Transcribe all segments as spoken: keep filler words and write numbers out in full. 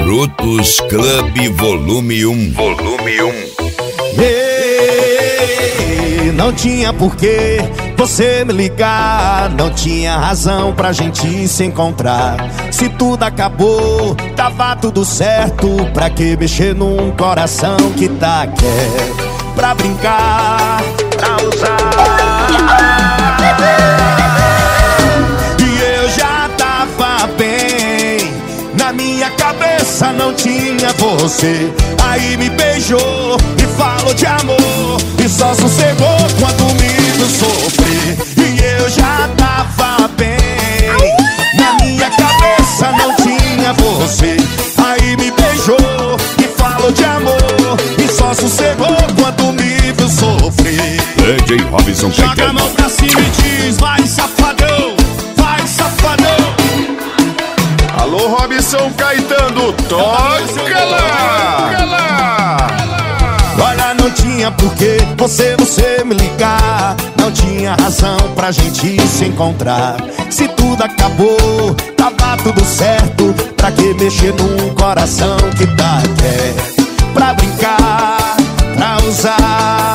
Brutus Club Volume um. Volume um. Ei, não tinha porquê você me ligar, não tinha razão pra gente se encontrar. Se tudo acabou, tava tudo certo. Pra que mexer num coração que tá quieto? Pra brincar, pra usar. E eu já tava bem, na minha cabeça não tinha você. Aí me beijou e falou de amor, e só sossegou quando me viu sofrer. E eu já tava bem, na minha cabeça não tinha você. Aí me beijou e falou de amor, e só sossegou quando me viu sofrer. D J Robinson Joga a Caetano. mão pra cima e diz: vai safadão, vai safadão. Alô, Robinson Caetano, toca lá! Toca lá! Olha, não tinha porquê você, você me ligar, não tinha razão pra gente se encontrar. Se tudo acabou, tava tudo certo. Pra que mexer num coração que tá quieto? Pra brincar, pra usar.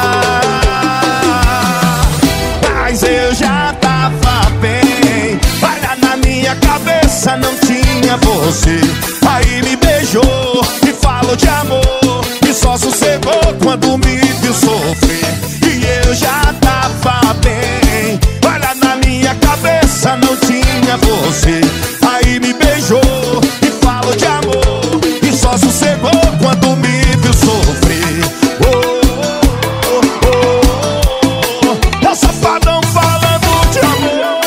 Mas eu já tava bem, olha, na minha cabeça não tinha você. Aí me beijou e falou de amor, e só sossegou quando me viu sofrer. E eu já tava bem, olha, na minha cabeça não tinha você. Aí me beijou e falou de amor, e só sossegou quando me viu sofrer. Oh, oh, oh, oh, oh. É o safadão falando de amor.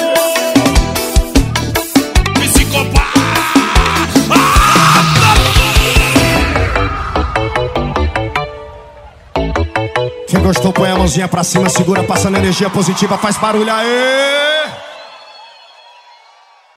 Psicopata. Quem gostou põe a mãozinha pra cima, segura, passando energia positiva, faz barulho aí.